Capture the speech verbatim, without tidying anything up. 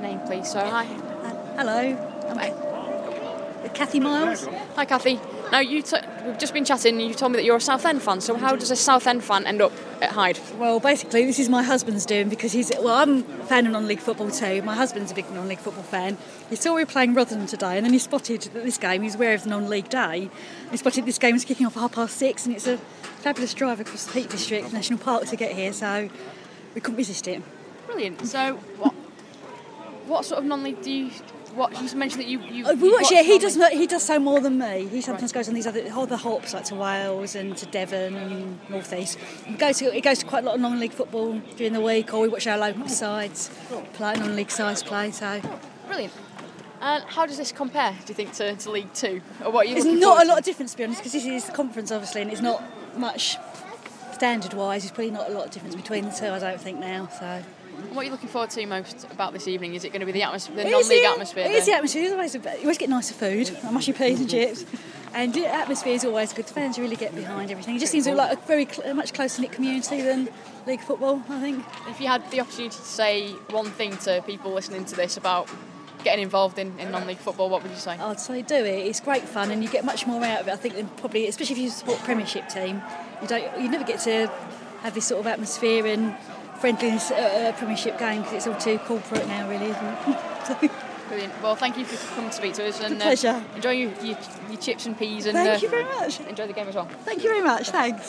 name, please. So, hi. Hello. Okay. Kathy Miles. Hi, Kathy. Now, you t- we've just been chatting and you told me that you're a Southend fan, so how does a Southend fan end up at Hyde? Well, basically, this is my husband's doing because he's... Well, I'm a fan of non-league football too. My husband's a big non-league football fan. He saw we were playing Rotherham today and then he spotted that this game, he's aware of the non-league day, he spotted this game was kicking off at half past six and it's a fabulous drive across the Peak District National Park to get here, so we couldn't resist it. Brilliant. So, what what sort of non-league do you... What, you mentioned that you... you Uh, we you watch, yeah, he does, non-league. he does so more than me. He sometimes Right. goes on these other, other hops, like to Wales and to Devon and North East. He goes to, he goes to quite a lot of non-league football during the week, or we watch our local sides play, non-league sides play, so... Brilliant. And how does this compare, do you think, to, to League Two? Or what are you There's looking not forward a lot to? of difference, to be honest, because this is the conference, obviously, and it's not much standard-wise. There's probably not a lot of difference between the two, I don't think, now, so... What are you looking forward to most about this evening? Is it going to be the atmosphere, the It is, non-league yeah. atmosphere? It is the- the atmosphere. It's always a bit, you always get nicer food, like mushy peas and chips, and the atmosphere is always good. The fans really get behind everything. It just seems like a very cl- a much closer knit community than league football, I think. If you had the opportunity to say one thing to people listening to this about getting involved in, in non-league football, what would you say? I'd say do it. It's great fun, and you get much more out of it. I think than probably, especially if you support a Premiership team, you don't, you never get to have this sort of atmosphere and friendliness at a Premiership game because it's all too corporate now, really, isn't it? So, Brilliant. Well, thank you for coming to speak to us. And, pleasure. Uh, enjoy your, your, your chips and peas and thank uh, you very much. enjoy the game as well. Thank you very much. Thanks.